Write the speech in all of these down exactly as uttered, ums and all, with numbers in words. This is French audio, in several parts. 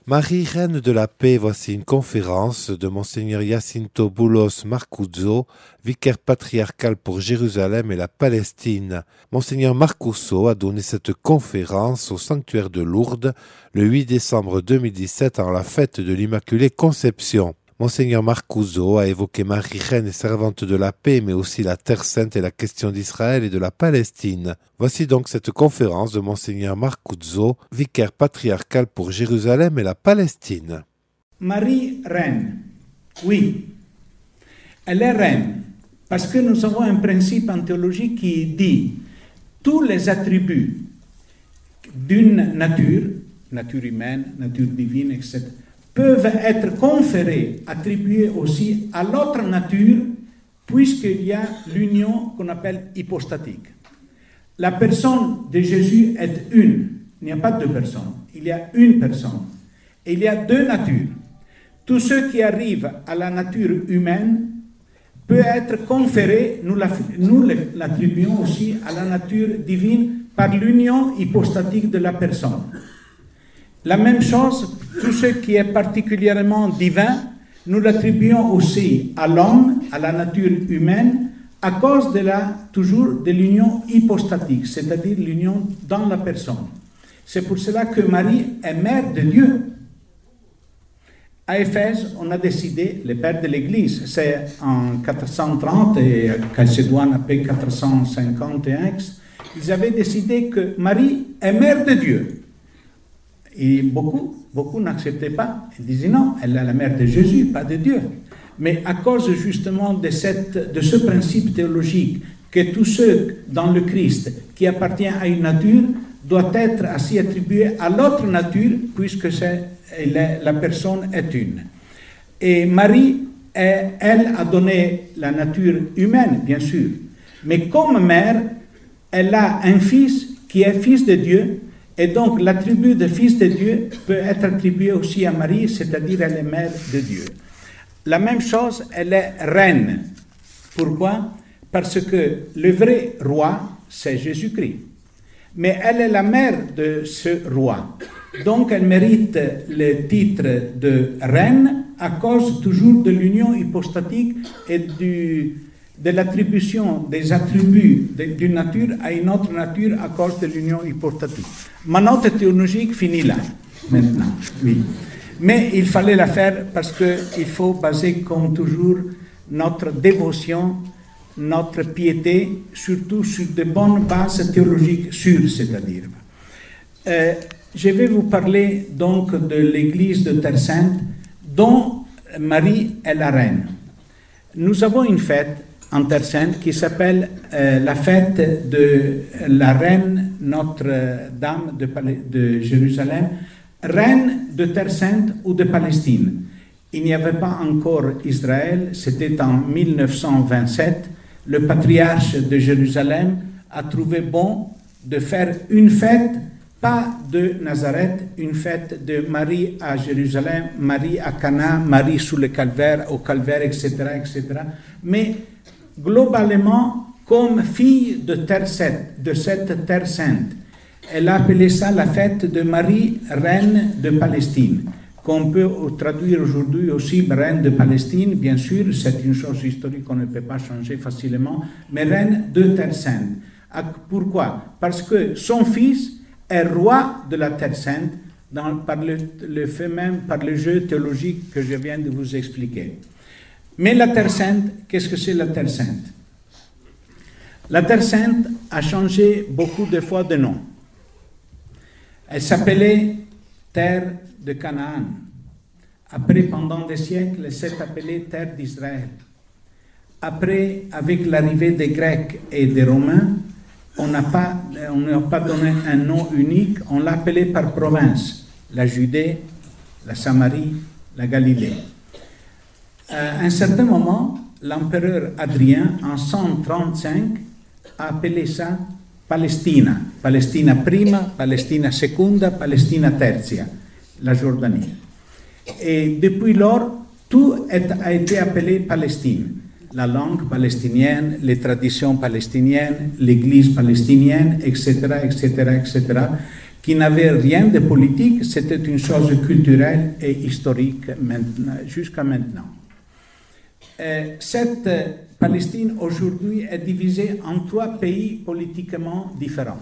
Marie, reine de la paix, voici une conférence de Monseigneur Jacinto Boulos Marcuzzo, vicaire patriarcal pour Jérusalem et la Palestine. Monseigneur Marcuzzo a donné cette conférence au sanctuaire de Lourdes le huit décembre deux mille dix-sept en la fête de l'Immaculée Conception. Monseigneur Marcuzzo a évoqué Marie, reine et servante de la paix, mais aussi la Terre Sainte et la question d'Israël et de la Palestine. Voici donc cette conférence de Monseigneur Marcuzzo, vicaire patriarcal pour Jérusalem et la Palestine. Marie, reine. Oui, elle est reine, parce que nous avons un principe en théologie qui dit tous les attributs d'une nature, nature humaine, nature divine, et cetera, peuvent être conférés, attribués aussi à l'autre nature, puisqu'il y a l'union qu'on appelle hypostatique. La personne de Jésus est une, il n'y a pas deux personnes, il y a une personne. Et il y a deux natures. Tout ce qui arrive à la nature humaine peut être conféré, nous l'attribuons aussi à la nature divine par l'union hypostatique de la personne. La même chose, tout ce qui est particulièrement divin, nous l'attribuons aussi à l'homme, à la nature humaine, à cause de la, toujours de l'union hypostatique, c'est-à-dire l'union dans la personne. C'est pour cela que Marie est mère de Dieu. À Éphèse, on a décidé, les pères de l'Église, c'est en quatre cent trente et Chalcédoine après quatre cent cinquante et un, ils avaient décidé que Marie est mère de Dieu. Et beaucoup, beaucoup n'acceptaient pas. Ils disaient non, elle est la mère de Jésus, pas de Dieu. Mais à cause justement de, cette, de ce principe théologique, que tous ceux dans le Christ qui appartiennent à une nature doivent être ainsi attribués à l'autre nature, puisque c'est, la personne est une. Et Marie, elle, elle a donné la nature humaine, bien sûr. Mais comme mère, elle a un fils qui est fils de Dieu. Et donc, l'attribut de fils de Dieu peut être attribué aussi à Marie, c'est-à-dire elle est mère de Dieu. La même chose, elle est reine. Pourquoi? Parce que le vrai roi, c'est Jésus-Christ. Mais elle est la mère de ce roi. Donc, elle mérite le titre de reine à cause toujours de l'union hypostatique et du... de l'attribution des attributs d'une nature à une autre nature à cause de l'union hypostatique. Ma note théologique finit là, maintenant, oui. Mais il fallait la faire parce qu'il faut baser, comme toujours, notre dévotion, notre piété, surtout sur de bonnes bases théologiques sûres, c'est-à-dire. Euh, je vais vous parler donc de l'église de Terre Sainte, dont Marie est la reine. Nous avons une fête en Terre Sainte qui s'appelle euh, la fête de la reine Notre-Dame de, de Jérusalem, reine de Terre Sainte ou de Palestine. Il n'y avait pas encore Israël, c'était en mille neuf cent vingt-sept. Le patriarche de Jérusalem a trouvé bon de faire une fête, pas de Nazareth, une fête de Marie à Jérusalem, Marie à Cana, Marie sous le calvaire, au calvaire, et cetera, et cetera. Mais globalement, comme fille de, terre sainte, de cette Terre Sainte. Elle a appelé ça la fête de Marie, reine de Palestine, qu'on peut traduire aujourd'hui aussi reine de Palestine, bien sûr, c'est une chose historique qu'on ne peut pas changer facilement, mais reine de Terre Sainte. Pourquoi? Parce que son fils est roi de la Terre Sainte, dans, par le, le fait même, par le jeu théologique que je viens de vous expliquer. Mais la Terre Sainte, qu'est-ce que c'est la Terre Sainte? La Terre Sainte a changé beaucoup de fois de nom. Elle s'appelait Terre de Canaan. Après, pendant des siècles, elle s'est appelée Terre d'Israël. Après, avec l'arrivée des Grecs et des Romains, on n'a pas, on n'a pas donné un nom unique, on l'a appelée par province. La Judée, la Samarie, la Galilée. À un certain moment, l'empereur Adrien, en cent trente-cinq, a appelé ça Palestina. Palestina prima, Palestina seconda, Palestina tertia, la Jordanie. Et depuis lors, tout est, a été appelé Palestine. La langue palestinienne, les traditions palestiniennes, l'église palestinienne, et cetera, et cetera, et cetera. qui n'avait rien de politique, c'était une chose culturelle et historique maintenant, jusqu'à maintenant. Euh, cette Palestine aujourd'hui est divisée en trois pays politiquement différents.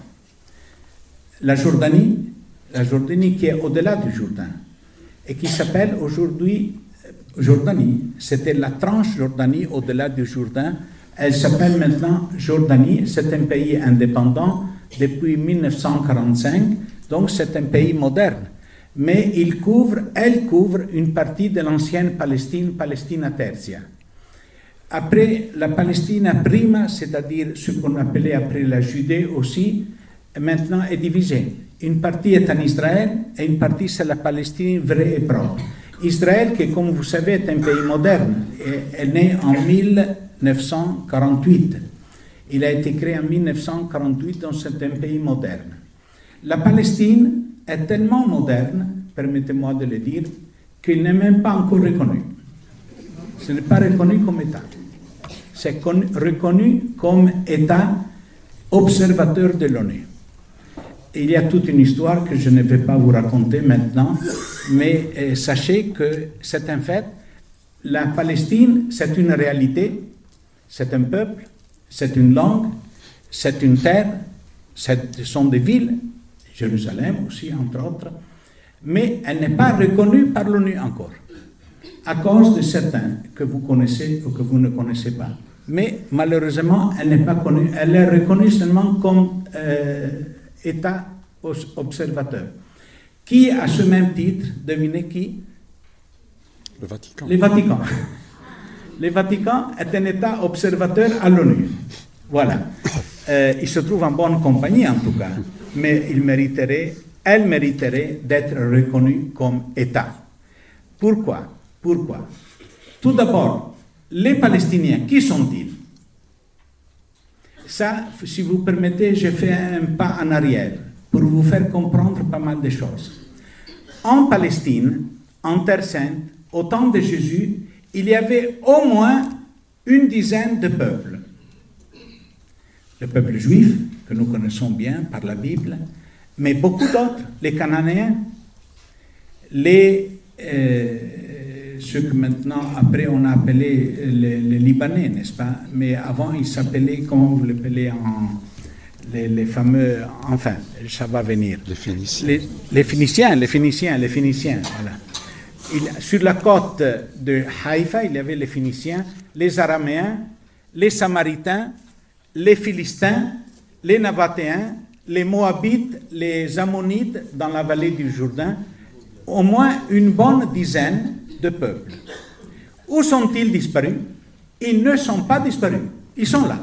La Jordanie, la Jordanie qui est au-delà du Jourdain et qui s'appelle aujourd'hui Jordanie. C'était la tranche Jordanie au-delà du Jourdain. Elle s'appelle maintenant Jordanie. C'est un pays indépendant depuis mille neuf cent quarante-cinq, donc c'est un pays moderne. Mais il couvre, elle couvre une partie de l'ancienne Palestine, Palestina Tertia. Après la Palestina prima, c'est-à-dire ce qu'on appelait après la Judée aussi, maintenant est divisée. Une partie est en Israël et une partie c'est la Palestine vraie et propre. Israël, qui comme vous savez est un pays moderne, est, est né en mille neuf cent quarante-huit. Il a été créé en mille neuf cent quarante-huit, donc c'est un pays moderne. La Palestine est tellement moderne, permettez-moi de le dire, qu'il n'est même pas encore reconnu. Ce n'est pas reconnu comme État. C'est reconnu comme État observateur de l'ONU. Il y a toute une histoire que je ne vais pas vous raconter maintenant, mais euh, sachez que c'est un fait. La Palestine, c'est une réalité, c'est un peuple, c'est une langue, c'est une terre, ce sont des villes, Jérusalem aussi, entre autres, mais elle n'est pas reconnue par l'ONU encore, à cause de certains que vous connaissez ou que vous ne connaissez pas. Mais malheureusement, elle n'est pas connue, elle est reconnue seulement comme euh, État observateur. Qui, à ce même titre, devinez qui? Le Vatican. Le Vatican. Le Vatican est un État observateur à l'ONU. Voilà. Euh, il se trouve en bonne compagnie, en tout cas. Mais il mériterait, elle mériterait d'être reconnue comme État. Pourquoi? Pourquoi? Tout d'abord, les Palestiniens, qui sont-ils? Ça, si vous permettez, je fais un pas en arrière pour vous faire comprendre pas mal de choses. En Palestine, en Terre Sainte, au temps de Jésus, il y avait au moins une dizaine de peuples. Le peuple juif, que nous connaissons bien par la Bible, mais beaucoup d'autres, les Cananéens, les, euh, ceux que maintenant, après, on a appelé les, les Libanais, n'est-ce pas? Mais avant, ils s'appelaient, comment vous l'appelez en... Les, les fameux, enfin, ça va venir. Les Phéniciens. Les, les Phéniciens, les Phéniciens, les Phéniciens, voilà. Il, sur la côte de Haïfa, il y avait les Phéniciens, les Araméens, les Samaritains, les Philistins, les Nabatéens, les Moabites, les Ammonites dans la vallée du Jourdain, au moins une bonne dizaine de peuples. Où sont-ils disparus? Ils ne sont pas disparus, ils sont là.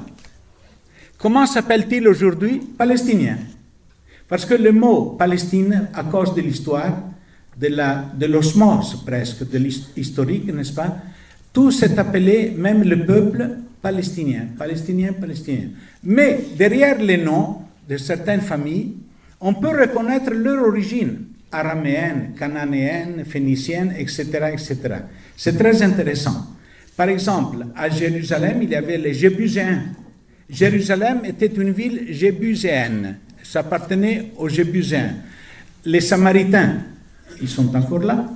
Comment s'appelle-t-il aujourd'hui? Palestiniens. Parce que le mot Palestine, à cause de l'histoire, de, la, de l'osmose presque, de l'historique, n'est-ce pas? Tout s'est appelé, même le peuple palestinien, palestinien, palestinien. Mais derrière les noms de certaines familles, on peut reconnaître leur origine, araméenne, cananéenne, phénicienne, et cetera, et cetera. C'est très intéressant. Par exemple, à Jérusalem, il y avait les Jébuséens. Jérusalem était une ville jébuséenne, ça appartenait aux Jébuséens. Les Samaritains, ils sont encore là,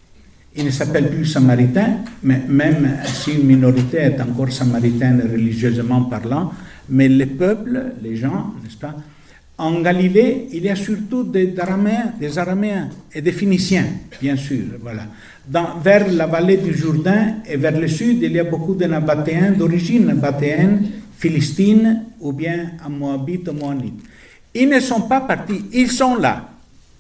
ils ne s'appellent plus Samaritains, mais même si une minorité est encore samaritaine religieusement parlant, mais les peuples, les gens, n'est-ce pas? En Galilée, il y a surtout des Araméens, des Araméens et des Phéniciens, bien sûr, voilà. Dans, vers la vallée du Jourdain et vers le sud, il y a beaucoup de Nabatéens d'origine nabatéenne, philistine ou bien moabite ou moabite. Ils ne sont pas partis, ils sont là.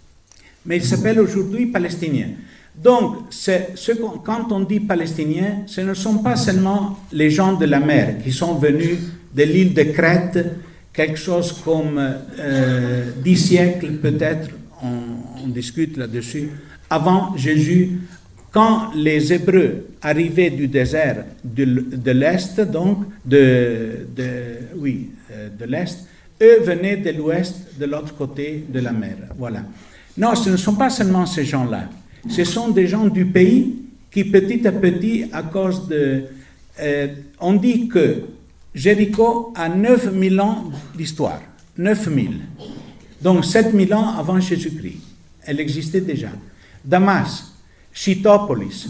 Mais ils s'appellent aujourd'hui Palestiniens. Donc, c'est, ce, quand on dit Palestiniens, ce ne sont pas seulement les gens de la mer qui sont venus de l'île de Crète, quelque chose comme euh, dix siècles peut-être, on, on discute là-dessus, avant Jésus, quand les Hébreux arrivaient du désert de, de l'Est, donc, de, de, oui, de l'Est, eux venaient de l'Ouest, de l'autre côté de la mer. Voilà. Non, ce ne sont pas seulement ces gens-là. Ce sont des gens du pays qui, petit à petit, à cause de... Euh, on dit que Jéricho a neuf mille ans d'histoire. neuf mille. Donc sept mille ans avant Jésus-Christ. Elle existait déjà. Damas, Chytopolis,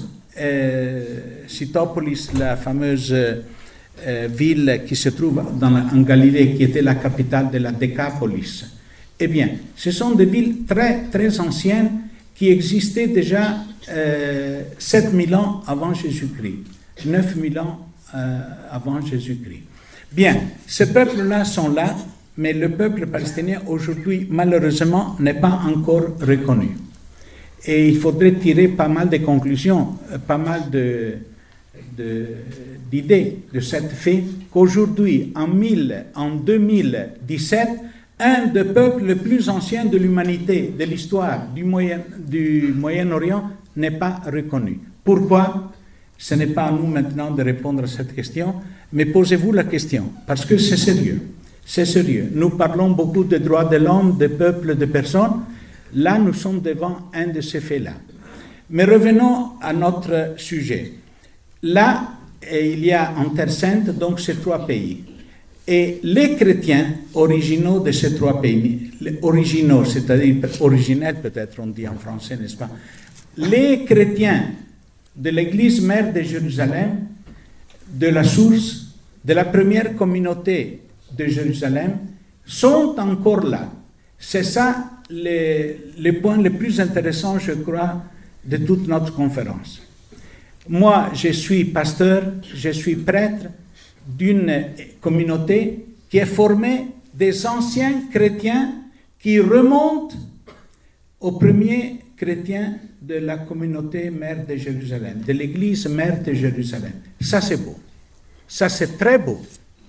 euh, Chytopolis, la fameuse euh, ville qui se trouve dans la, en Galilée, qui était la capitale de la Décapolis. Eh bien, ce sont des villes très, très anciennes qui existaient déjà euh, sept mille ans avant Jésus-Christ, neuf mille ans euh, avant Jésus-Christ. Bien, ces peuples-là sont là, mais le peuple palestinien aujourd'hui, malheureusement, n'est pas encore reconnu. Et il faudrait tirer pas mal de conclusions, pas mal de, de, d'idées de cette fait qu'aujourd'hui, en, mille, en deux mille dix-sept, un des peuples les plus anciens de l'humanité, de l'histoire du, Moyen, du Moyen-Orient, n'est pas reconnu. Pourquoi? Ce n'est pas à nous maintenant de répondre à cette question, mais posez-vous la question, parce que c'est sérieux. C'est sérieux. Nous parlons beaucoup des droits de l'homme, des peuples, des personnes. Là, nous sommes devant un de ces faits-là. Mais revenons à notre sujet. Là, il y a en Terre Sainte, donc, ces trois pays. Et les chrétiens originaux de ces trois pays, les originaux, c'est-à-dire originels peut-être, on dit en français, n'est-ce pas? Les chrétiens de l'Église mère de Jérusalem, de la source, de la première communauté de Jérusalem, sont encore là. C'est ça le, le point le plus intéressant, je crois, de toute notre conférence. Moi, je suis pasteur, je suis prêtre d'une communauté qui est formée des anciens chrétiens qui remontent aux premiers chrétiens de la communauté mère de Jérusalem, de l'église mère de Jérusalem. Ça, c'est beau. Ça, c'est très beau.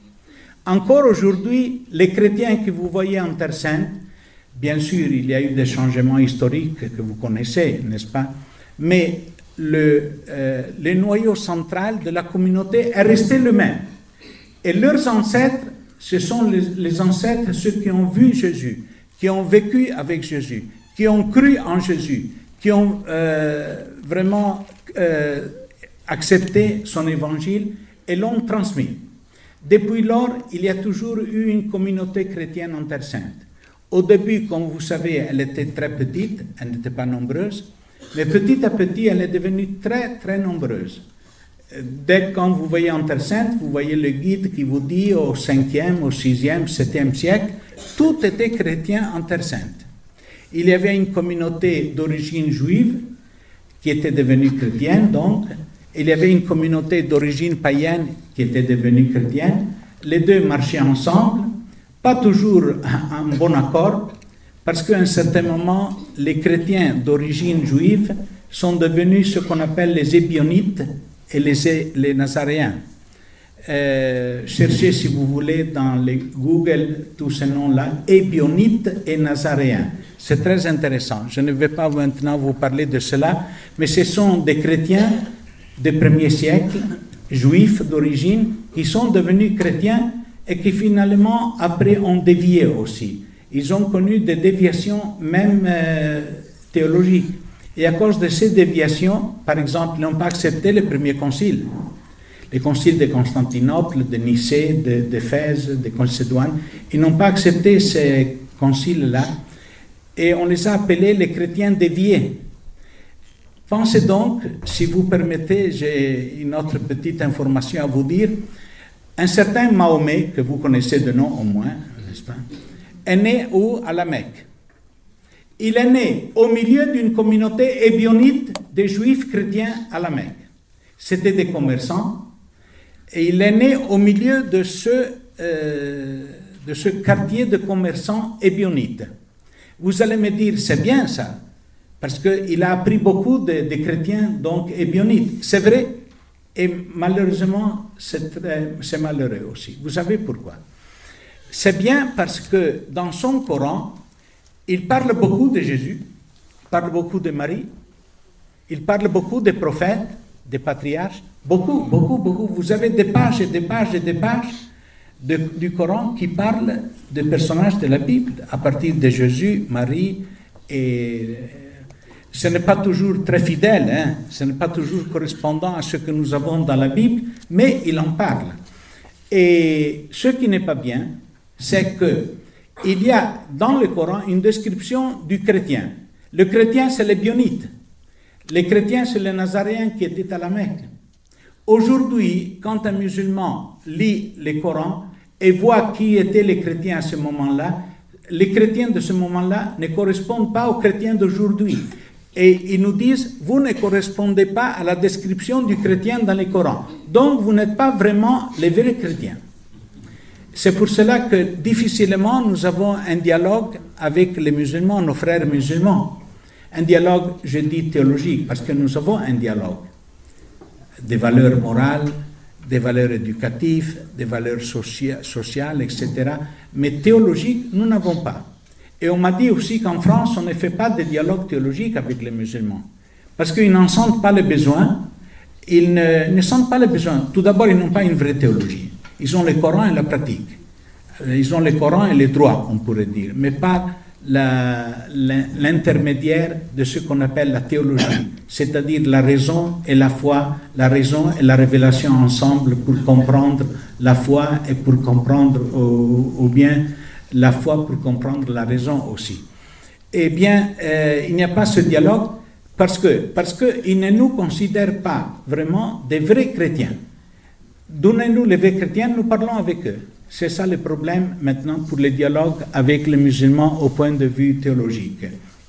Encore aujourd'hui, les chrétiens que vous voyez en Terre Sainte, bien sûr, il y a eu des changements historiques que vous connaissez, n'est-ce pas? Mais le, euh, le noyau central de la communauté est resté le même. Et leurs ancêtres, ce sont les, les ancêtres, ceux qui ont vu Jésus, qui ont vécu avec Jésus, qui ont cru en Jésus, qui ont euh, vraiment euh, accepté son évangile et l'ont transmis. Depuis lors, il y a toujours eu une communauté chrétienne en Terre Sainte. Au début, comme vous savez, elle était très petite, elle n'était pas nombreuse, mais petit à petit, elle est devenue très, très nombreuse. Dès que quand vous voyez en Terre Sainte, vous voyez le guide qui vous dit au cinquième, au sixième, septième siècle, tout était chrétien en Terre Sainte. Il y avait une communauté d'origine juive qui était devenue chrétienne, donc. Il y avait une communauté d'origine païenne qui était devenue chrétienne. Les deux marchaient ensemble, pas toujours en bon accord, parce qu'à un certain moment, les chrétiens d'origine juive sont devenus ce qu'on appelle les Ébionites et les, les Nazaréens. Euh, cherchez, si vous voulez, dans les Google, tous ces noms-là, Ébionites et Nazaréens. C'est très intéressant. Je ne vais pas maintenant vous parler de cela, mais ce sont des chrétiens des premiers siècles, juifs d'origine, qui sont devenus chrétiens et qui finalement, après, ont dévié aussi. Ils ont connu des déviations même euh, théologiques. Et à cause de ces déviations, par exemple, ils n'ont pas accepté le premier concile. Les conciles de Constantinople, de Nicée, de, d'Éphèse, de Chalcédoine, ils n'ont pas accepté ces conciles-là. Et on les a appelés les chrétiens déviés. Pensez donc, si vous permettez, j'ai une autre petite information à vous dire. Un certain Mahomet, que vous connaissez de nom au moins, n'est-ce pas, est né où? À la Mecque. Il est né au milieu d'une communauté ébionite des juifs chrétiens à la Mecque. C'était des commerçants. Et il est né au milieu de ce, euh, de ce quartier de commerçants ébionites. Vous allez me dire, c'est bien ça. Parce qu'il a appris beaucoup de, de chrétiens, donc ébionites. C'est vrai, et malheureusement, c'est, très, c'est malheureux aussi. Vous savez pourquoi? C'est bien parce que dans son Coran, il parle beaucoup de Jésus, il parle beaucoup de Marie, il parle beaucoup des prophètes, des patriarches, beaucoup, beaucoup, beaucoup. Vous avez des pages et des pages et des pages de, du Coran qui parlent des personnages de la Bible, à partir de Jésus, Marie et... Ce n'est pas toujours très fidèle, hein? Ce n'est pas toujours correspondant à ce que nous avons dans la Bible, mais il en parle. Et ce qui n'est pas bien, c'est il y a dans le Coran une description du chrétien. Le chrétien, c'est les bionites. Les chrétiens, c'est les nazaréens qui étaient à la Mecque. Aujourd'hui, quand un musulman lit le Coran et voit qui étaient les chrétiens à ce moment-là, les chrétiens de ce moment-là ne correspondent pas aux chrétiens d'aujourd'hui. Et ils nous disent, vous ne correspondez pas à la description du chrétien dans le Coran. Donc, vous n'êtes pas vraiment les vrais chrétiens. C'est pour cela que difficilement nous avons un dialogue avec les musulmans, nos frères musulmans. Un dialogue, je dis théologique, parce que nous avons un dialogue. Des valeurs morales, des valeurs éducatives, des valeurs socia- sociales, et cetera. Mais théologiques, nous n'avons pas. Et on m'a dit aussi qu'en France, on ne fait pas de dialogue théologique avec les musulmans. Parce qu'ils n'en sentent pas le besoin. Ils ne, ne sentent pas le besoin. Tout d'abord, ils n'ont pas une vraie théologie. Ils ont le Coran et la pratique. Ils ont le Coran et les droits, on pourrait dire, mais pas la, la, l'intermédiaire de ce qu'on appelle la théologie, c'est-à-dire la raison et la foi, la raison et la révélation ensemble pour comprendre la foi et pour comprendre, ou, ou bien la foi pour comprendre la raison aussi. Eh bien, euh, il n'y a pas ce dialogue parce que parce qu'ils ne nous considèrent pas vraiment des vrais chrétiens. Donnez-nous les vrais chrétiens, nous parlons avec eux. C'est ça le problème maintenant pour le dialogue avec les musulmans au point de vue théologique.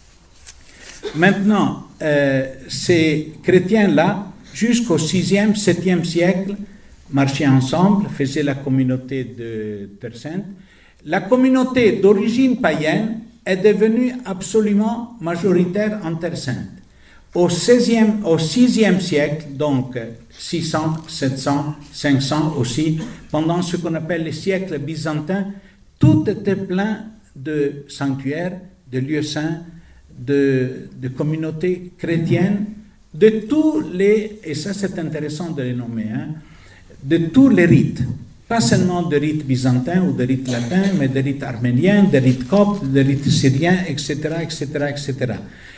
Maintenant, euh, ces chrétiens-là, jusqu'au sixième, septième siècle, marchaient ensemble, faisaient la communauté de Terre Sainte. La communauté d'origine païenne est devenue absolument majoritaire en Terre Sainte. Au seizième, au sixième siècle, donc six cents, sept cents, cinq cents aussi, pendant ce qu'on appelle les siècles byzantins, tout était plein de sanctuaires, de lieux saints, de, de communautés chrétiennes, de tous les, et ça c'est intéressant de les nommer, hein, de tous les rites, pas seulement de rites byzantins ou de rites latins, mais de rites arméniens, de rites coptes, de rites syriens, et cetera, et cetera, et cetera.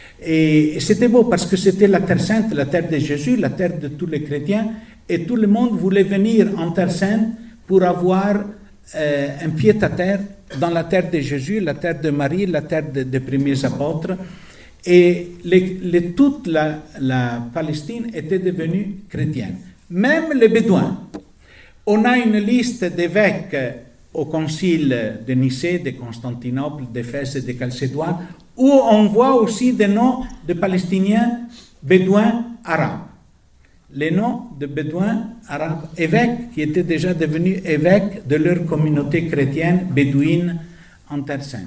Et c'était beau parce que c'était la Terre Sainte, la terre de Jésus, la terre de tous les chrétiens, et tout le monde voulait venir en Terre Sainte pour avoir euh, un pied-à-terre dans la terre de Jésus, la terre de Marie, la terre des de premiers apôtres. Et les, les, toute la, la Palestine était devenue chrétienne. Même les Bédouins. On a une liste d'évêques au concile de Nicée, de Constantinople, d'Éphèse et de Chalcédoine, où on voit aussi des noms de Palestiniens bédouins arabes. Les noms de bédouins arabes, évêques qui étaient déjà devenus évêques de leur communauté chrétienne bédouine en Terre Sainte.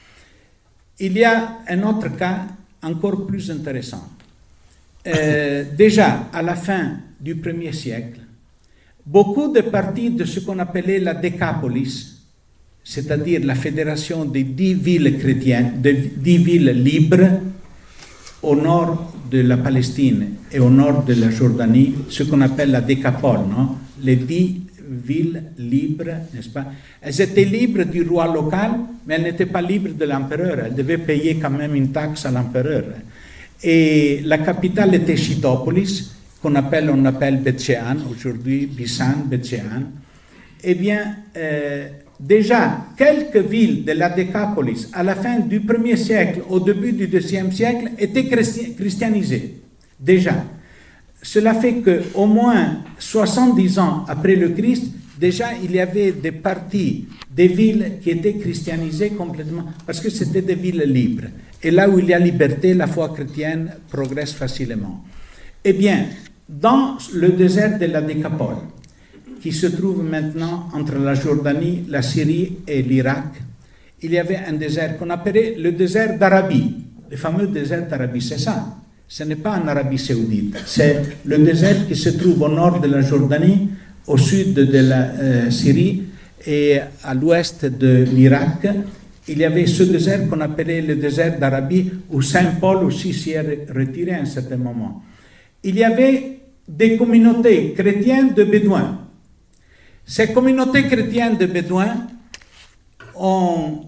Il y a un autre cas encore plus intéressant. Euh, déjà, à la fin du premier siècle, beaucoup de parties de ce qu'on appelait la Décapolis, c'est-à-dire la fédération des dix villes chrétiennes, de dix villes libres au nord de la Palestine et au nord de la Jordanie, ce qu'on appelle la Décapole, non? Les dix villes libres, n'est-ce pas? Elles étaient libres du roi local, mais elles n'étaient pas libres de l'empereur. Elles devaient payer quand même une taxe à l'empereur. Et la capitale était Chitopolis, qu'on appelle, on appelle Beth-Shean, aujourd'hui Bisan, Beth-Shean. Eh bien, euh, déjà, quelques villes de la Décapolis, à la fin du premier siècle, au début du deuxième siècle, étaient christianisées. Déjà. Cela fait qu'au moins soixante-dix ans après le Christ, déjà, il y avait des parties des villes qui étaient christianisées complètement, parce que c'était des villes libres. Et là où il y a liberté, la foi chrétienne progresse facilement. Eh bien, dans le désert de la Décapole, qui se trouve maintenant entre la Jordanie, la Syrie et l'Irak, il y avait un désert qu'on appelait le désert d'Arabie, le fameux désert d'Arabie, c'est ça. Ce n'est pas en Arabie Saoudite, c'est le désert qui se trouve au nord de la Jordanie, au sud de la euh, Syrie et à l'ouest de l'Irak. Il y avait ce désert qu'on appelait le désert d'Arabie, où Saint Paul aussi s'y est retiré à un certain moment. Il y avait des communautés chrétiennes de Bédouins. Ces communautés chrétiennes de Bédouins ont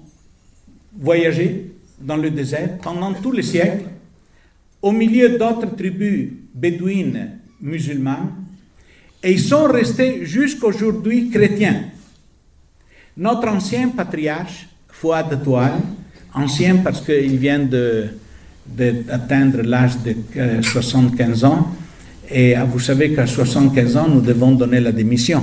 voyagé dans le désert pendant tous les siècles, au milieu d'autres tribus bédouines musulmanes, et ils sont restés jusqu'aujourd'hui chrétiens. Notre ancien patriarche, Fouad Toual, ancien parce qu'il vient de, de, d'atteindre l'âge de euh, soixante-quinze ans. Et vous savez qu'à soixante-quinze ans, nous devons donner la démission.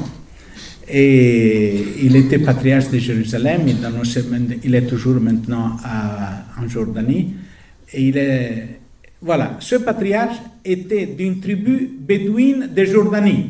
Et il était patriarche de Jérusalem, il, dans nos, il est toujours maintenant à, en Jordanie. Et il est, voilà, ce patriarche était d'une tribu bédouine de Jordanie.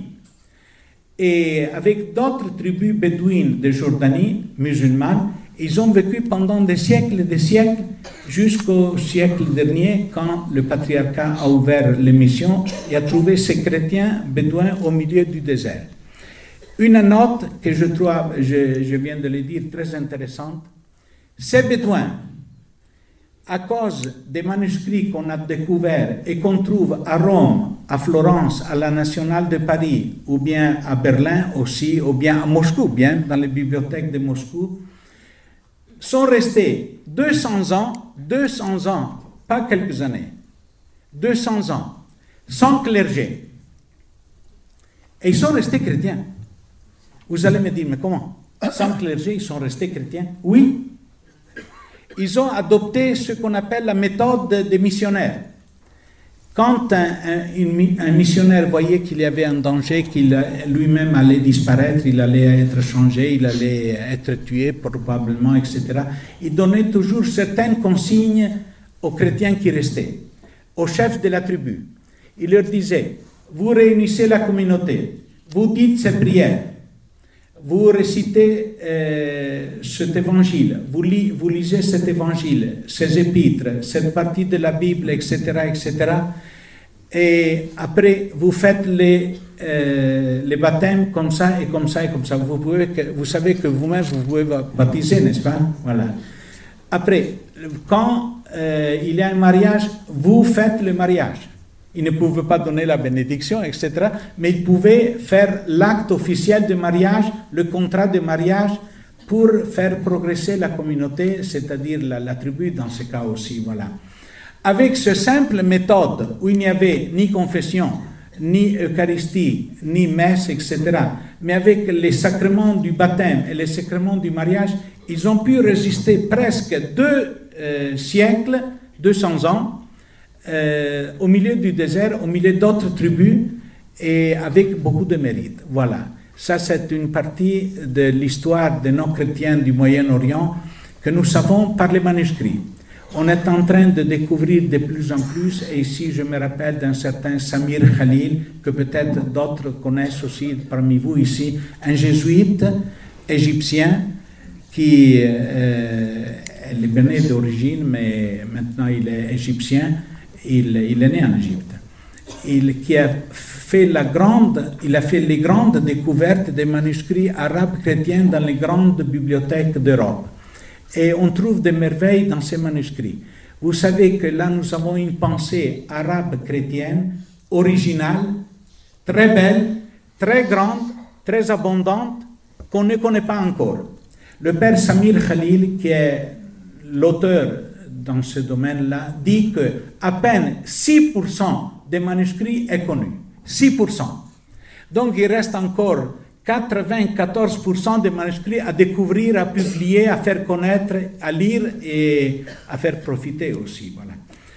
Et avec d'autres tribus bédouines de Jordanie, musulmanes, ils ont vécu pendant des siècles et des siècles, jusqu'au siècle dernier, quand le patriarcat a ouvert les missions et a trouvé ces chrétiens bédouins au milieu du désert. Une note que je trouve, je, je viens de le dire, très intéressante. Ces bédouins, à cause des manuscrits qu'on a découverts et qu'on trouve à Rome, à Florence, à la Nationale de Paris, ou bien à Berlin aussi, ou bien à Moscou, bien dans les bibliothèques de Moscou, sont restés deux cents ans, deux cents ans, pas quelques années, deux cents ans, sans clergé. Et ils sont restés chrétiens. Vous allez me dire, mais comment? Sans clergé, ils sont restés chrétiens? Oui. Ils ont adopté ce qu'on appelle la méthode des missionnaires. Quand un, un, une, un missionnaire voyait qu'il y avait un danger, qu'il lui-même allait disparaître, il allait être changé, il allait être tué probablement, et cetera, il donnait toujours certaines consignes aux chrétiens qui restaient, aux chefs de la tribu. Il leur disait, vous réunissez la communauté, vous dites ces prières, vous récitez euh, cet évangile, vous, li, vous lisez cet évangile, ces épîtres, cette partie de la Bible, et cetera, et cetera. Et après, vous faites les, euh, les baptêmes comme ça et comme ça et comme ça. Vous, pouvez, vous savez que vous-même, vous pouvez baptiser, n'est-ce pas? Voilà. Après, quand euh, il y a un mariage, vous faites le mariage. Ils ne pouvaient pas donner la bénédiction, et cetera, mais ils pouvaient faire l'acte officiel de mariage, le contrat de mariage, pour faire progresser la communauté, c'est-à-dire la, la tribu dans ce cas aussi. Voilà. Avec cette simple méthode où il n'y avait ni confession, ni Eucharistie, ni messe, et cetera, mais avec les sacrements du baptême et les sacrements du mariage, ils ont pu résister presque deux euh, siècles, deux cents ans, Euh, au milieu du désert, au milieu d'autres tribus, et avec beaucoup de mérite. Voilà. Ça, c'est une partie de l'histoire de nos chrétiens du Moyen-Orient que nous savons par les manuscrits. On est en train de découvrir de plus en plus, et ici je me rappelle d'un certain Samir Khalil, que peut-être d'autres connaissent aussi parmi vous ici, un jésuite égyptien qui euh, est libanais d'origine, mais maintenant il est égyptien. Il, il est né en Égypte. Il, qui a fait la grande, il a fait les grandes découvertes des manuscrits arabes chrétiens dans les grandes bibliothèques d'Europe. Et on trouve des merveilles dans ces manuscrits. Vous savez que là, nous avons une pensée arabe chrétienne, originale, très belle, très grande, très abondante, qu'on ne connaît pas encore. Le père Samir Khalil, qui est l'auteur dans ce domaine-là, dit que à peine six pour cent des manuscrits est connu. six pour cent. Donc il reste encore quatre-vingt-quatorze pour cent des manuscrits à découvrir, à publier, à faire connaître, à lire et à faire profiter aussi. Voilà.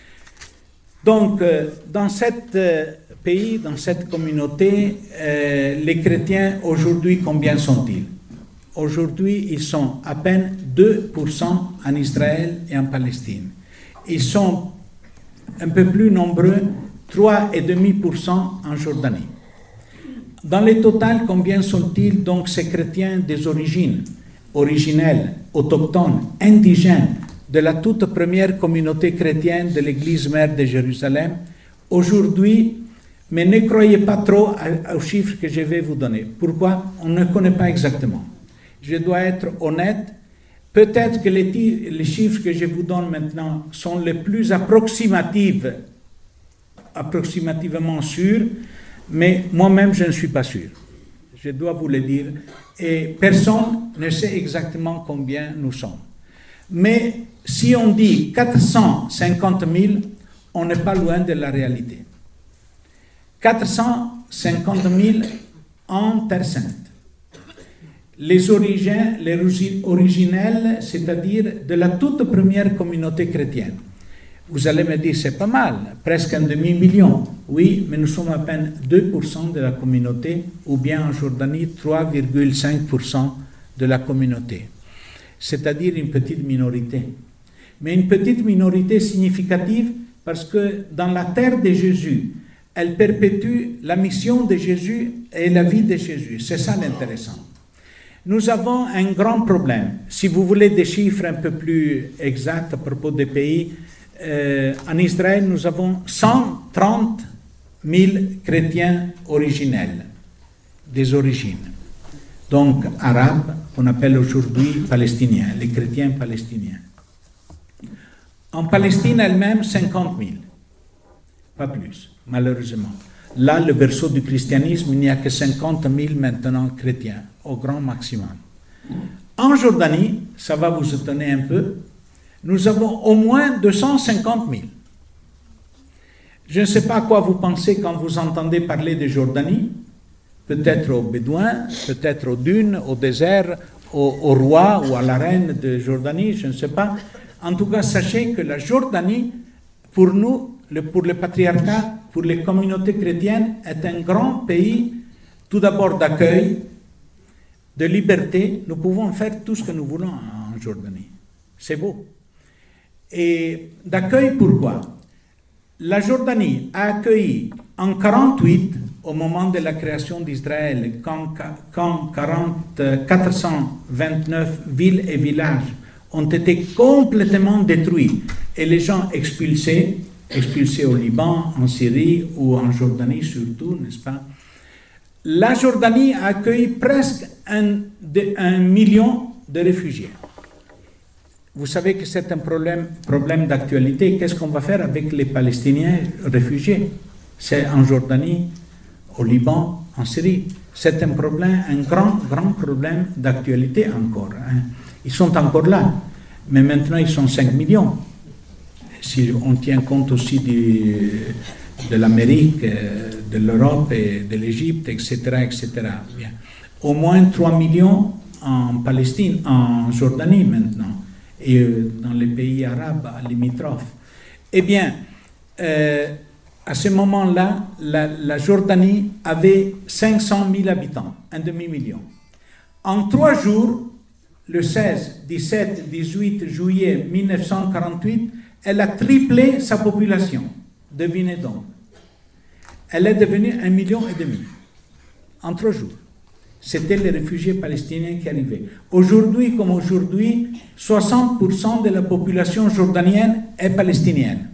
Donc dans ce pays, dans cette communauté, euh, les chrétiens aujourd'hui, combien sont-ils? Aujourd'hui, ils sont à peine deux pour cent en Israël et en Palestine. Ils sont un peu plus nombreux, trois virgule cinq pour cent en Jordanie. Dans le total, combien sont-ils donc ces chrétiens des origines, originelles, autochtones, indigènes, de la toute première communauté chrétienne de l'Église mère de Jérusalem? Aujourd'hui, mais ne croyez pas trop aux chiffres que je vais vous donner. Pourquoi? On ne connaît pas exactement. Je dois être honnête, peut-être que les, les chiffres que je vous donne maintenant sont les plus approximatifs, approximativement sûrs, mais moi-même je ne suis pas sûr. Je dois vous le dire. Et personne ne sait exactement combien nous sommes. Mais si on dit quatre cent cinquante mille, on n'est pas loin de la réalité. quatre cent cinquante mille en Terre Sainte. les origines, les originels, c'est-à-dire de la toute première communauté chrétienne. Vous allez me dire, c'est pas mal, presque un demi-million. Oui, mais nous sommes à peine deux pour cent de la communauté, ou bien en Jordanie, trois virgule cinq pour cent de la communauté. C'est-à-dire une petite minorité. Mais une petite minorité significative parce que dans la terre de Jésus, elle perpétue la mission de Jésus et la vie de Jésus. C'est ça l'intéressant. Nous avons un grand problème. Si vous voulez des chiffres un peu plus exacts à propos des pays, euh, en Israël, nous avons cent trente mille chrétiens originels, des origines. Donc, arabes, qu'on appelle aujourd'hui palestiniens, les chrétiens palestiniens. En Palestine elle-même, cinquante mille, pas plus, malheureusement. Là, le berceau du christianisme, il n'y a que cinquante mille maintenant chrétiens, au grand maximum. En Jordanie, ça va vous étonner un peu, nous avons au moins deux cent cinquante mille. Je ne sais pas à quoi vous pensez quand vous entendez parler de Jordanie, peut-être aux Bédouins, peut-être aux dunes, au désert, au, au roi ou à la reine de Jordanie, je ne sais pas. En tout cas, sachez que la Jordanie, pour nous, le, pour le patriarcat, pour les communautés chrétiennes, est un grand pays, tout d'abord d'accueil, de liberté. Nous pouvons faire tout ce que nous voulons en Jordanie. C'est beau. Et d'accueil, pourquoi? La Jordanie a accueilli en quarante-huit, au moment de la création d'Israël, quand, quand quatre cent vingt-neuf villes et villages ont été complètement détruits et les gens expulsés, expulsés au Liban, en Syrie ou en Jordanie surtout, n'est-ce pas? La Jordanie a accueilli presque un, de, un million de réfugiés. Vous savez que c'est un problème, problème d'actualité. Qu'est-ce qu'on va faire avec les Palestiniens réfugiés? C'est en Jordanie, au Liban, en Syrie. C'est un problème, un grand, grand problème d'actualité encore. Hein. Ils sont encore là, mais maintenant ils sont cinq millions. Si on tient compte aussi du, de l'Amérique, de l'Europe et de l'Égypte, et cetera, et cetera. Bien. Au moins trois millions en Palestine, en Jordanie maintenant, et dans les pays arabes limitrophes. Eh bien, euh, à ce moment-là, la, la Jordanie avait cinq cent mille habitants, un demi-million. En trois jours, le seize, dix-sept, dix-huit juillet mille neuf cent quarante-huit, elle a triplé sa population. Devinez donc. Elle est devenue un million et demi en trois jours. C'était les réfugiés palestiniens qui arrivaient. Aujourd'hui, comme aujourd'hui, soixante pour cent de la population jordanienne est palestinienne.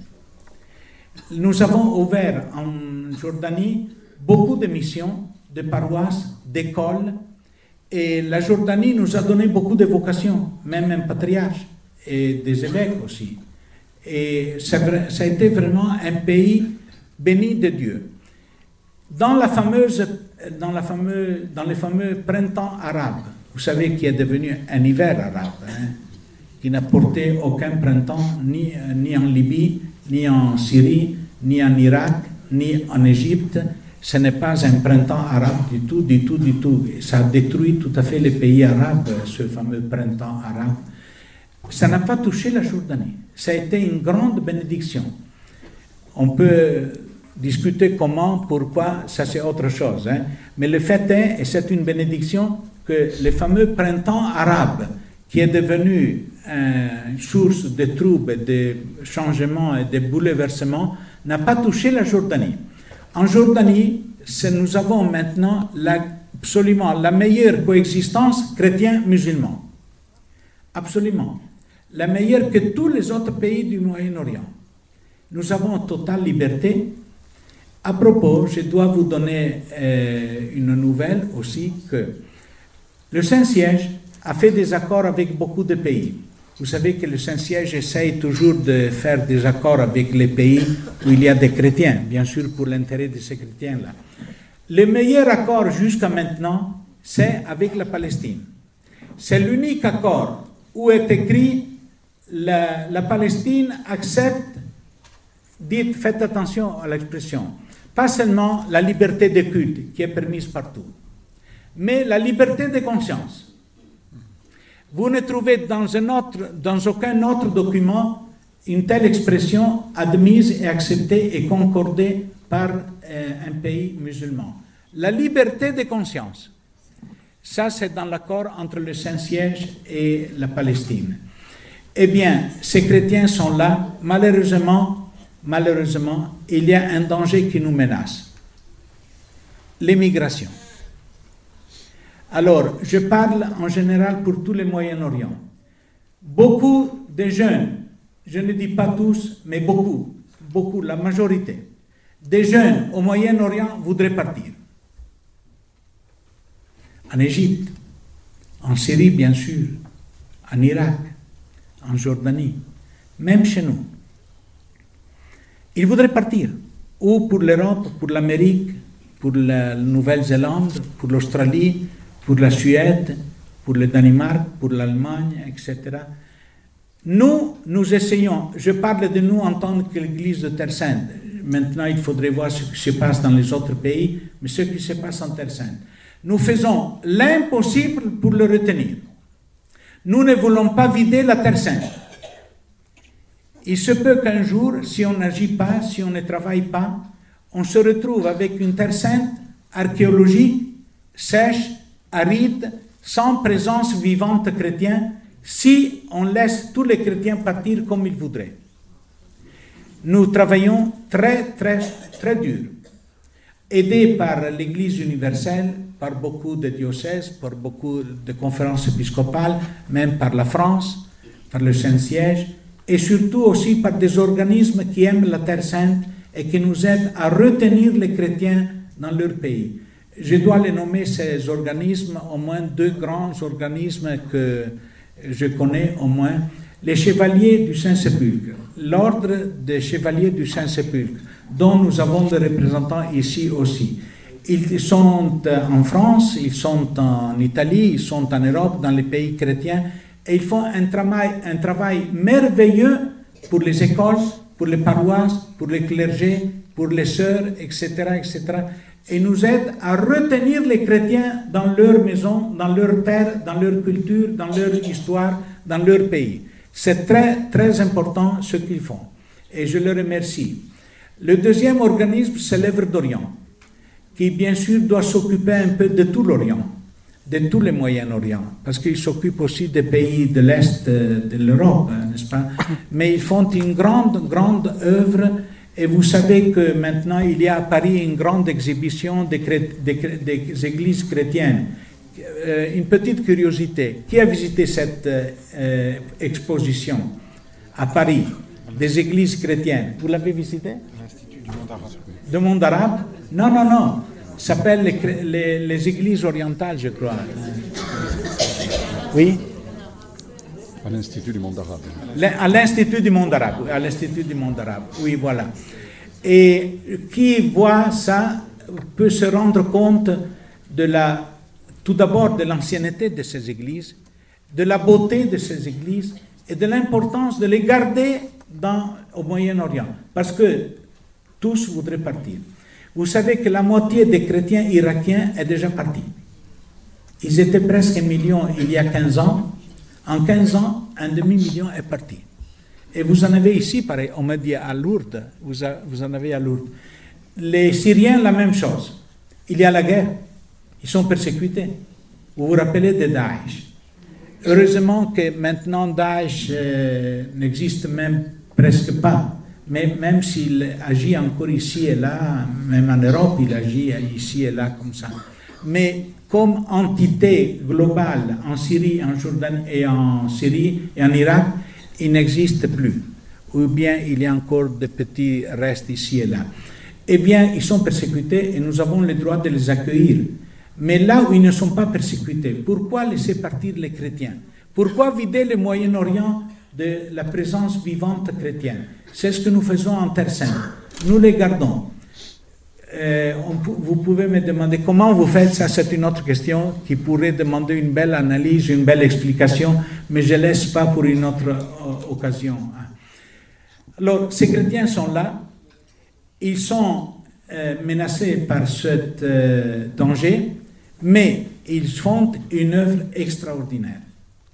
Nous avons ouvert en Jordanie beaucoup de missions, de paroisses, d'écoles, et la Jordanie nous a donné beaucoup de vocations, même un patriarche et des évêques aussi. Et ça, ça a été vraiment un pays béni de Dieu. Dans, la fameuse, dans, la fameuse, dans les fameux printemps arabes, vous savez qui est devenu un hiver arabe, hein, qui n'a porté aucun printemps ni, ni en Libye, ni en Syrie, ni en Irak, ni en Égypte. Ce n'est pas un printemps arabe du tout, du tout, du tout. Ça a détruit tout à fait les pays arabes, ce fameux printemps arabe. Ça n'a pas touché la Jordanie. Ça a été une grande bénédiction. On peut discuter comment, pourquoi, ça c'est autre chose. Hein. Mais le fait est, et c'est une bénédiction, que le fameux printemps arabe, qui est devenu une source de troubles, de changements et de bouleversements, n'a pas touché la Jordanie. En Jordanie, nous avons maintenant la, absolument la meilleure coexistence chrétien-musulman. Absolument. La meilleure que tous les autres pays du Moyen-Orient. Nous avons totale liberté. À propos, je dois vous donner euh, une nouvelle aussi, que le Saint-Siège a fait des accords avec beaucoup de pays. Vous savez que le Saint-Siège essaye toujours de faire des accords avec les pays où il y a des chrétiens, bien sûr pour l'intérêt de ces chrétiens-là. Le meilleur accord jusqu'à maintenant, c'est avec la Palestine. C'est l'unique accord où est écrit la, la Palestine accepte, dites, faites attention à l'expression, pas seulement la liberté de culte qui est permise partout, mais la liberté de conscience. Vous ne trouvez dans, un autre, dans aucun autre document une telle expression admise et acceptée et concordée par euh, un pays musulman. La liberté de conscience, ça c'est dans l'accord entre le Saint-Siège et la Palestine. Eh bien, ces chrétiens sont là, malheureusement, malheureusement, il y a un danger qui nous menace, l'émigration. Alors, je parle en général pour tout le Moyen-Orient. Beaucoup de jeunes, je ne dis pas tous, mais beaucoup, beaucoup, la majorité, des jeunes au Moyen-Orient voudraient partir. En Égypte, en Syrie bien sûr, en Irak, en Jordanie, même chez nous. Ils voudraient partir, ou pour l'Europe, pour l'Amérique, pour la Nouvelle-Zélande, pour l'Australie, pour la Suède, pour le Danemark, pour l'Allemagne, et cetera. Nous, nous essayons, je parle de nous en tant que l'Église de Terre Sainte. Maintenant, il faudrait voir ce qui se passe dans les autres pays, mais ce qui se passe en Terre Sainte. Nous faisons l'impossible pour le retenir. Nous ne voulons pas vider la Terre Sainte. Il se peut qu'un jour, si on n'agit pas, si on ne travaille pas, on se retrouve avec une Terre Sainte archéologique, sèche, aride, sans présence vivante chrétienne, si on laisse tous les chrétiens partir comme ils voudraient. Nous travaillons très, très, très dur, aidés par l'Église universelle, par beaucoup de diocèses, par beaucoup de conférences épiscopales, même par la France, par le Saint-Siège, et surtout aussi par des organismes qui aiment la Terre Sainte et qui nous aident à retenir les chrétiens dans leur pays. Je dois les nommer, ces organismes, au moins deux grands organismes que je connais au moins. Les Chevaliers du Saint-Sépulcre, l'Ordre des Chevaliers du Saint-Sépulcre, dont nous avons des représentants ici aussi. Ils sont en France, ils sont en Italie, ils sont en Europe, dans les pays chrétiens, et ils font un travail, un travail merveilleux pour les écoles, pour les paroisses, pour les clergés, pour les sœurs, et cetera, et cetera, et nous aident à retenir les chrétiens dans leur maison, dans leur terre, dans leur culture, dans leur histoire, dans leur pays. C'est très, très important ce qu'ils font, et je les remercie. Le deuxième organisme, c'est l'Œuvre d'Orient, qui bien sûr doit s'occuper un peu de tout l'Orient, de tout le Moyen-Orient, parce qu'il s'occupe aussi des pays de l'Est de l'Europe, n'est-ce pas? Mais ils font une grande, grande œuvre, et vous savez que maintenant il y a à Paris une grande exhibition des, des, des églises chrétiennes. Euh, une petite curiosité, qui a visité cette euh, exposition à Paris, des églises chrétiennes? Vous l'avez visité? L'Institut du monde arabe. Du monde arabe? Non, non, non. Ça s'appelle les, les, les églises orientales, je crois. Oui? À l'Institut du monde arabe. À l'Institut du monde arabe. À l'Institut du monde arabe. Oui, voilà. Et qui voit ça peut se rendre compte de la, tout d'abord de l'ancienneté de ces églises, de la beauté de ces églises et de l'importance de les garder dans, au Moyen-Orient. Parce que tous voudraient partir. Vous savez que la moitié des chrétiens irakiens est déjà partie. Ils étaient presque un million il y a quinze ans. En quinze ans, un demi-million est parti. Et vous en avez ici, pareil, on me dit à Lourdes, vous, a, vous en avez à Lourdes. Les Syriens, la même chose. Il y a la guerre. Ils sont persécutés. Vous vous rappelez de Daesh. Heureusement que maintenant Daesh euh, n'existe même presque pas. Mais même s'il agit encore ici et là, même en Europe, il agit ici et là comme ça. Mais comme entité globale en Syrie, en Jordanie et en Syrie et en Irak, il n'existe plus. Ou bien il y a encore des petits restes ici et là. Eh bien, ils sont persécutés et nous avons le droit de les accueillir. Mais là où ils ne sont pas persécutés, pourquoi laisser partir les chrétiens? Pourquoi vider le Moyen-Orient de la présence vivante chrétienne? C'est ce que nous faisons en Terre Sainte. Nous les gardons. Euh, on, vous pouvez me demander comment vous faites, ça c'est une autre question qui pourrait demander une belle analyse, une belle explication, mais je ne laisse pas pour une autre euh, occasion. Alors, ces chrétiens sont là, ils sont euh, menacés par ce euh, danger, mais ils font une œuvre extraordinaire.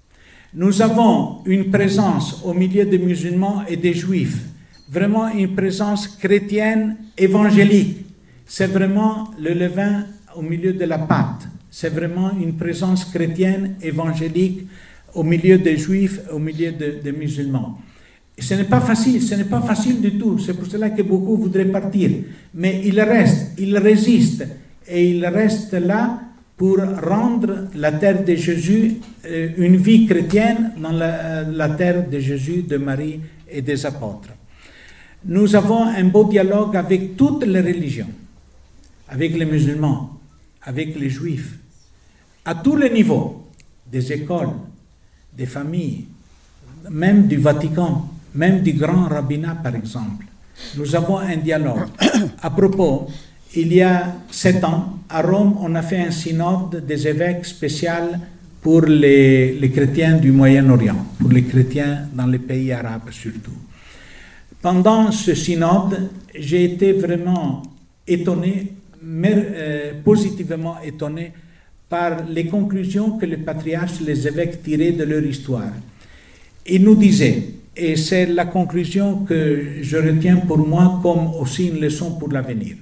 Nous avons une présence au milieu des musulmans et des juifs, vraiment une présence chrétienne évangélique. C'est vraiment le levain au milieu de la pâte. C'est vraiment une présence chrétienne évangélique au milieu des juifs, au milieu de- des musulmans. Et ce n'est pas facile, ce n'est pas facile du tout. C'est pour cela que beaucoup voudraient partir. Mais ils restent, ils résistent. Et ils restent là pour rendre la terre de Jésus euh, une vie chrétienne dans la, la terre de Jésus, de Marie et des apôtres. Nous avons un beau dialogue avec toutes les religions, avec les musulmans, avec les juifs, à tous les niveaux, des écoles, des familles, même du Vatican, même du grand rabbinat par exemple. Nous avons un dialogue. À propos, il y a sept ans, à Rome, on a fait un synode des évêques spécial pour les, les chrétiens du Moyen-Orient, pour les chrétiens dans les pays arabes surtout. Pendant ce synode, j'ai été vraiment étonné, mais, euh, positivement étonné par les conclusions que les patriarches, les évêques tiraient de leur histoire. Ils nous disaient, et c'est la conclusion que je retiens pour moi comme aussi une leçon pour l'avenir.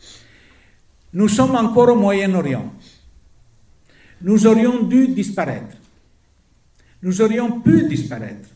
Nous sommes encore au Moyen-Orient. Nous aurions dû disparaître. Nous aurions pu disparaître.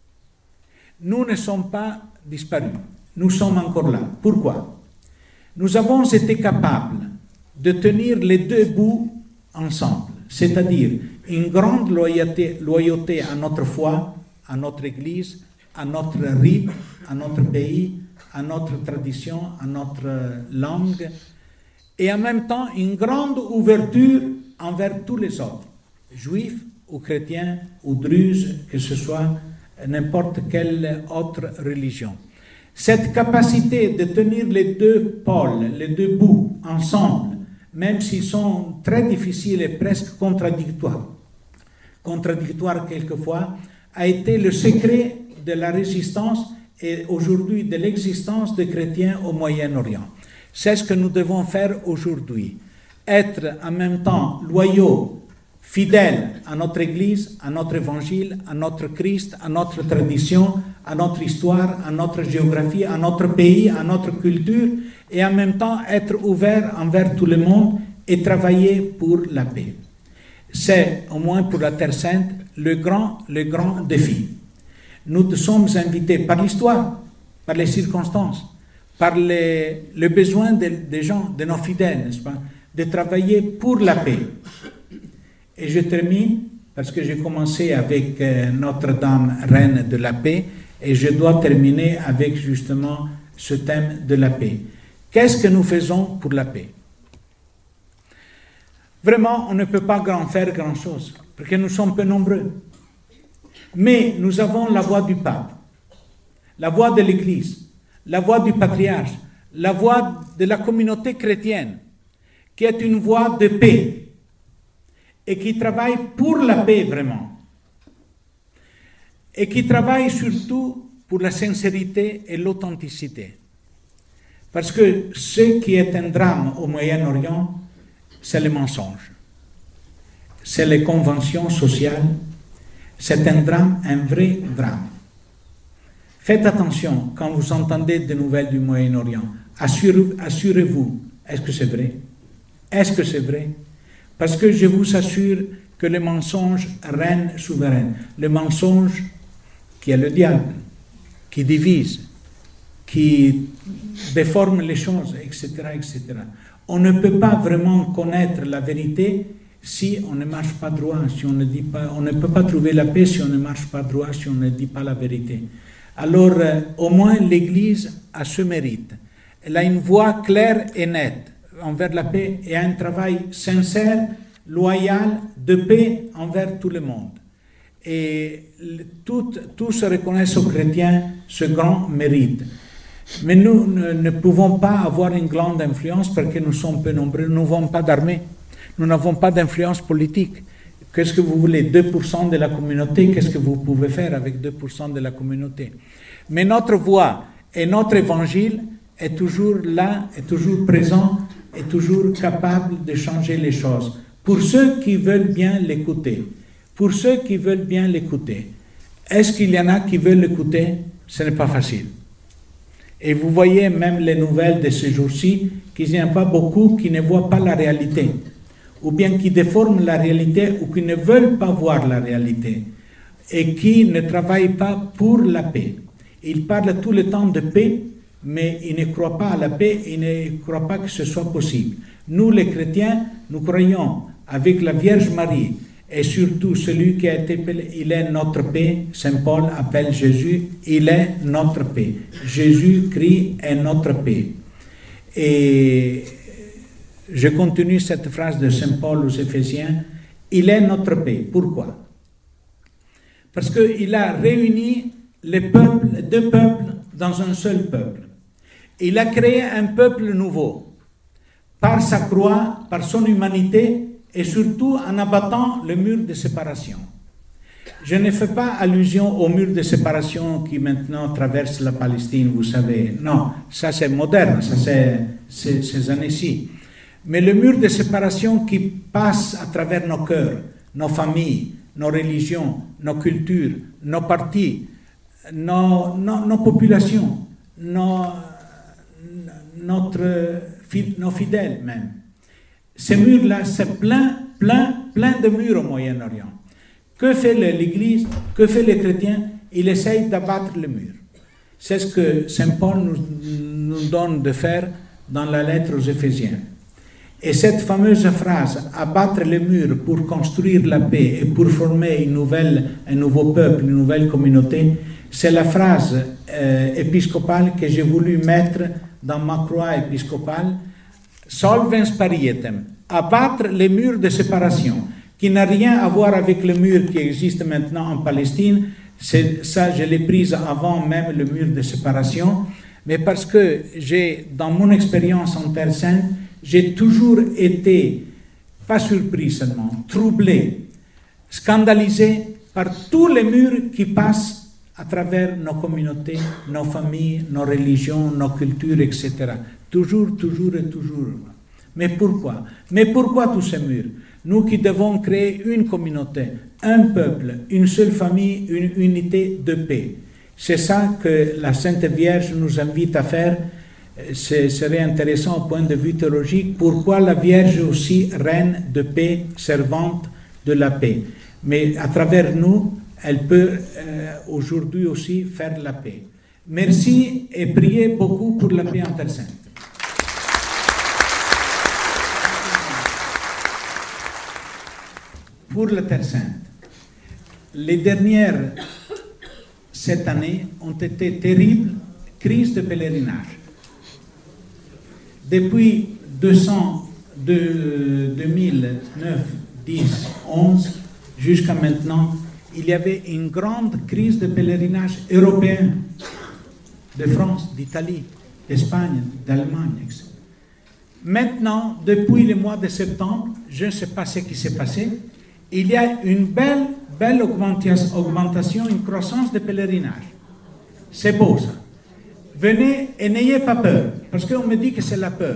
Nous ne sommes pas disparus. Nous sommes encore là. Pourquoi? Nous avons été capables de tenir les deux bouts ensemble, c'est-à-dire une grande loyauté, loyauté à notre foi, à notre Église, à notre rite, à notre pays, à notre tradition, à notre langue, et en même temps une grande ouverture envers tous les autres, juifs ou chrétiens ou druzes, que ce soit n'importe quelle autre religion. Cette capacité de tenir les deux pôles, les deux bouts ensemble, même s'ils sont très difficiles et presque contradictoires, contradictoires quelquefois, a été le secret de la résistance et aujourd'hui de l'existence des chrétiens au Moyen-Orient. C'est ce que nous devons faire aujourd'hui. Être en même temps loyaux, fidèles à notre Église, à notre Évangile, à notre Christ, à notre tradition, à notre histoire, à notre géographie, à notre pays, à notre culture, et en même temps être ouverts envers tout le monde et travailler pour la paix. C'est, au moins pour la Terre Sainte, le grand, le grand défi. Nous sommes invités par l'histoire, par les circonstances, par les, le besoin des de gens, de nos fidèles, n'est-ce pas, de travailler pour la paix. Et je termine, parce que j'ai commencé avec euh, Notre-Dame, Reine de la Paix, et je dois terminer avec justement ce thème de la paix. Qu'est-ce que nous faisons pour la paix? Vraiment, on ne peut pas grand faire grand-chose, parce que nous sommes peu nombreux. Mais nous avons la voix du pape, la voix de l'Église, la voix du patriarche, la voix de la communauté chrétienne, qui est une voix de paix et qui travaille pour la paix vraiment, et qui travaille surtout pour la sincérité et l'authenticité. Parce que ce qui est un drame au Moyen-Orient, c'est le mensonge, c'est les conventions sociales, c'est un drame, un vrai drame. Faites attention quand vous entendez des nouvelles du Moyen-Orient. Assurez, assurez-vous, est-ce que c'est vrai? Est-ce que c'est vrai? Parce que je vous assure que le mensonge règne souverain. Le mensonge qui est le diable, qui divise, qui déforme les choses, et cetera, et cetera. On ne peut pas vraiment connaître la vérité si on ne marche pas droit, si on ne dit pas, on ne peut pas trouver la paix si on ne marche pas droit, si on ne dit pas la vérité. Alors, euh, au moins, l'Église a ce mérite. Elle a une voix claire et nette envers la paix et un travail sincère, loyal, de paix envers tout le monde. Et tout, tous reconnaissent aux chrétiens ce grand mérite. Mais nous ne, ne pouvons pas avoir une grande influence parce que nous sommes peu nombreux, nous n'avons pas d'armée, nous n'avons pas d'influence politique. Qu'est-ce que vous voulez? deux pour cent de la communauté, qu'est-ce que vous pouvez faire avec deux pour cent de la communauté? Mais notre voix et notre évangile est toujours là, est toujours présent, est toujours capable de changer les choses. Pour ceux qui veulent bien l'écouter, pour ceux qui veulent bien l'écouter. Est-ce qu'il y en a qui veulent l'écouter? Ce n'est pas facile. Et vous voyez même les nouvelles de ces jours-ci, qu'il n'y a pas beaucoup qui ne voient pas la réalité, ou bien qui déforment la réalité, ou qui ne veulent pas voir la réalité, et qui ne travaillent pas pour la paix. Ils parlent tout le temps de paix, mais ils ne croient pas à la paix, ils ne croient pas que ce soit possible. Nous, les chrétiens, nous croyons avec la Vierge Marie, et surtout celui qui a été appelé, il est notre paix. Saint Paul appelle Jésus, il est notre paix. Jésus-Christ est notre paix. Et je continue cette phrase de Saint Paul aux Éphésiens, il est notre paix. Pourquoi? Parce qu'il a réuni les peuples, deux peuples dans un seul peuple. Il a créé un peuple nouveau, par sa croix, par son humanité, et surtout en abattant le mur de séparation. Je ne fais pas allusion au mur de séparation qui maintenant traverse la Palestine, vous savez. Non, ça c'est moderne, ça c'est ces, ces années-ci. Mais le mur de séparation qui passe à travers nos cœurs, nos familles, nos religions, nos cultures, nos partis, nos, nos, nos populations, nos, notre, nos fidèles même. Ces murs-là, c'est plein, plein, plein de murs au Moyen-Orient. Que fait l'Église? Que fait les chrétiens? Ils essayent d'abattre le mur. C'est ce que Saint Paul nous, nous donne de faire dans la lettre aux Éphésiens. Et cette fameuse phrase, abattre le mur pour construire la paix et pour former une nouvelle, un nouveau peuple, une nouvelle communauté, c'est la phrase euh, épiscopale que j'ai voulu mettre dans ma croix épiscopale, Solvens parietem, abattre les murs de séparation, qui n'a rien à voir avec le mur qui existe maintenant en Palestine. C'est, ça, je l'ai prise avant même le mur de séparation, mais parce que j'ai, dans mon expérience en Terre Sainte, j'ai toujours été, pas surpris seulement, troublé, scandalisé par tous les murs qui passent à travers nos communautés, nos familles, nos religions, nos cultures, et cetera. Toujours, toujours et toujours. Mais pourquoi? Mais pourquoi tous ces murs? Nous qui devons créer une communauté, un peuple, une seule famille, une unité de paix. C'est ça que la Sainte Vierge nous invite à faire. Ce serait intéressant au point de vue théologique. Pourquoi la Vierge aussi reine de paix, servante de la paix? Mais à travers nous, elle peut euh, aujourd'hui aussi faire la paix. Merci et priez beaucoup pour la paix en Terre Sainte. Pour la Terre Sainte, les dernières sept années ont été terribles crises de pèlerinage. Depuis deux cents, de, deux mille neuf, dix, onze, jusqu'à maintenant, il y avait une grande crise de pèlerinage européen, de France, d'Italie, d'Espagne, d'Allemagne, et cetera. Maintenant, depuis le mois de septembre, je ne sais pas ce qui s'est passé, il y a une belle, belle augmentation, une croissance de pèlerinage. C'est beau ça. Venez et n'ayez pas peur, parce qu'on me dit que c'est la peur.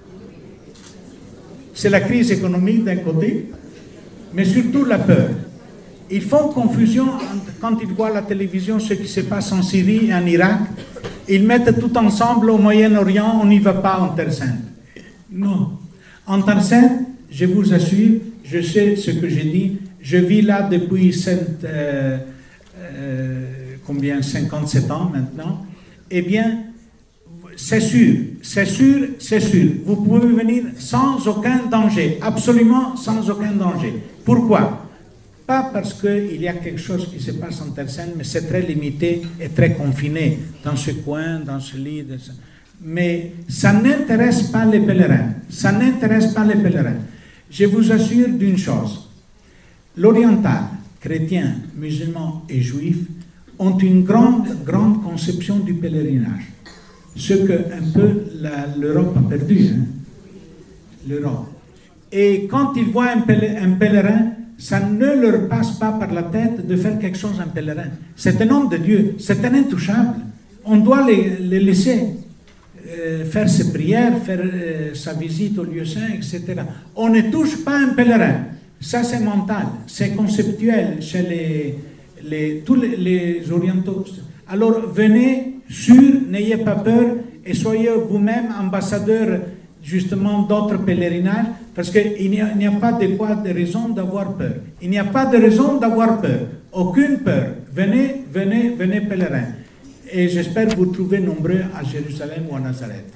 C'est la crise économique d'un côté, mais surtout la peur. Ils font confusion quand ils voient la télévision ce qui se passe en Syrie et en Irak. Ils mettent tout ensemble au Moyen-Orient, on n'y va pas en Terre Sainte. Non. En Terre Sainte, je vous assure, je sais ce que j'ai dit, je vis là depuis sept, euh, euh, combien, cinquante-sept ans maintenant. Eh bien, c'est sûr, c'est sûr, c'est sûr. Vous pouvez venir sans aucun danger, absolument sans aucun danger. Pourquoi? Pas parce qu'il y a quelque chose qui se passe en Terre Sainte, mais c'est très limité et très confiné dans ce coin, dans ce lit. De ce... Mais ça n'intéresse pas les pèlerins. Ça n'intéresse pas les pèlerins. Je vous assure d'une chose. L'oriental, chrétien, musulman et juif ont une grande, grande conception du pèlerinage. Ce que un peu la, l'Europe a perdu. Hein? L'Europe. Et quand ils voient un, pèler, un pèlerin, ça ne leur passe pas par la tête de faire quelque chose un pèlerin. C'est un homme de Dieu, c'est un intouchable. On doit les, les laisser euh, faire ses prières, faire euh, sa visite au lieu saint, et cetera. On ne touche pas un pèlerin. Ça, c'est mental, c'est conceptuel chez les, les, tous les, les orientaux. Alors, venez, sûr, n'ayez pas peur et soyez vous-même ambassadeur justement d'autres pèlerinages, parce qu'il n'y a, il n'y a pas de quoi de raison d'avoir peur. Il n'y a pas de raison d'avoir peur, aucune peur. Venez, venez, venez pèlerins. Et j'espère vous trouver nombreux à Jérusalem ou à Nazareth.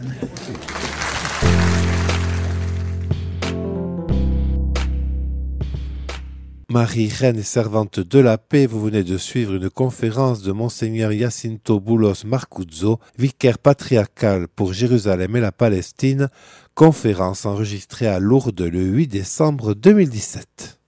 Marie, reine et servante de la paix, vous venez de suivre une conférence de Monseigneur Jacinto Boulos Marcuzzo, vicaire patriarcal pour Jérusalem et la Palestine, conférence enregistrée à Lourdes le huit décembre deux mille dix-sept.